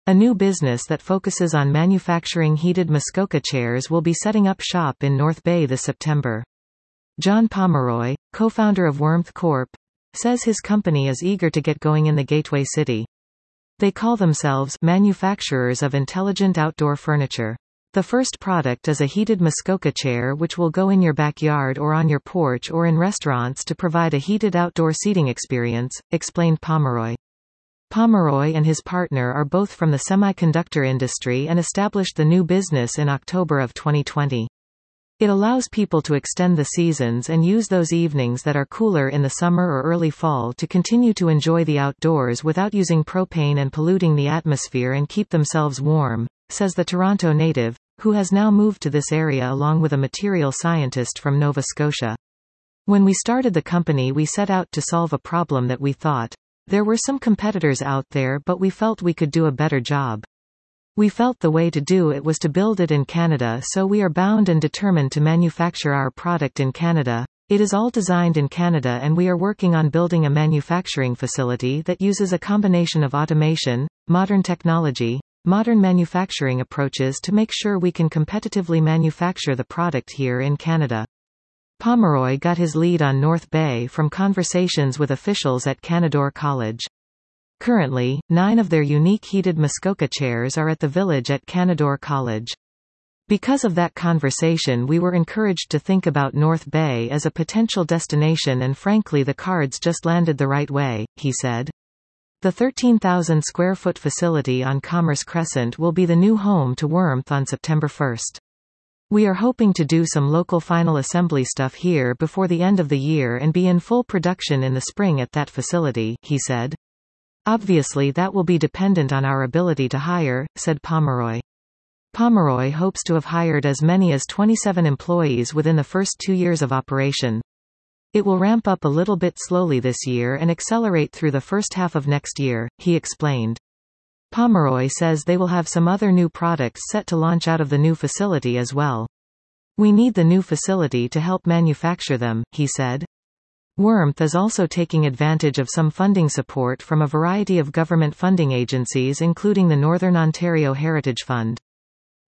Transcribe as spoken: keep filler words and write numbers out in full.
A new business that focuses on manufacturing heated Muskoka chairs will be setting up shop in North Bay this September. John Pomeroy, co-founder of Warmth Corporation, says his company is eager to get going in the Gateway City. They call themselves manufacturers of intelligent outdoor furniture. The first product is a heated Muskoka chair which will go in your backyard or on your porch or in restaurants to provide a heated outdoor seating experience, explained Pomeroy. Pomeroy and his partner are both from the semiconductor industry and established the new business in October of twenty twenty. It allows people to extend the seasons and use those evenings that are cooler in the summer or early fall to continue to enjoy the outdoors without using propane and polluting the atmosphere and keep themselves warm, says the Toronto native, who has now moved to this area along with a material scientist from Nova Scotia. When we started the company, we set out to solve a problem that we thought, there were some competitors out there, but we felt we could do a better job. We felt the way to do it was to build it in Canada, so we are bound and determined to manufacture our product in Canada. It is all designed in Canada and we are working on building a manufacturing facility that uses a combination of automation, modern technology, modern manufacturing approaches to make sure we can competitively manufacture the product here in Canada. Pomeroy got his lead on North Bay from conversations with officials at Canadore College. Currently, nine of their unique heated Muskoka chairs are at the village at Canadore College. Because of that conversation, we were encouraged to think about North Bay as a potential destination, and frankly the cards just landed the right way, he said. The thirteen thousand square foot facility on Commerce Crescent will be the new home to Warmth on September first. We are hoping to do some local final assembly stuff here before the end of the year and be in full production in the spring at that facility, he said. Obviously that will be dependent on our ability to hire, said Pomeroy. Pomeroy hopes to have hired as many as twenty-seven employees within the first two years of operation. It will ramp up a little bit slowly this year and accelerate through the first half of next year, he explained. Pomeroy says they will have some other new products set to launch out of the new facility as well. We need the new facility to help manufacture them, he said. Warmth is also taking advantage of some funding support from a variety of government funding agencies, including the Northern Ontario Heritage Fund.